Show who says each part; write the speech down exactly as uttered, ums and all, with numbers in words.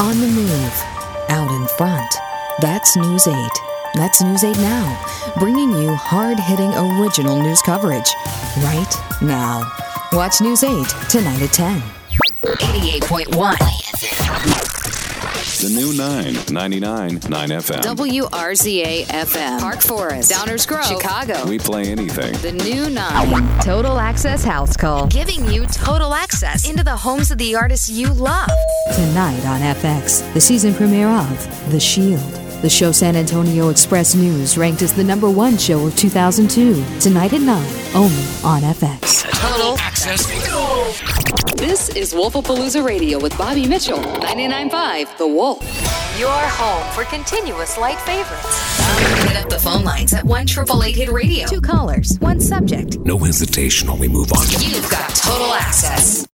Speaker 1: On the move. Out in front. That's News eight. That's News eight Now, bringing you hard-hitting original news coverage right now. Watch News eight tonight at ten. eighty-eight point one.
Speaker 2: The new nine, ninety-nine point nine F M.
Speaker 3: W R Z A F M. Park Forest. Downers Grove. Chicago.
Speaker 2: We play anything.
Speaker 3: The new nine.
Speaker 1: Total Access House Call.
Speaker 3: Giving you total access into the homes of the artists you love.
Speaker 1: Tonight on F X, the season premiere of The Shield. The show San Antonio Express News ranked as the number one show of two thousand two. Tonight at nine, only on F X.
Speaker 3: Total access. This is Wolfapalooza Radio with Bobby Mitchell. ninety-nine point five The Wolf. Your home for continuous light favorites. Hit up the phone lines at one eight eight eight hit radio. Two callers, one subject.
Speaker 4: No hesitation, only move on.
Speaker 3: You've got total access.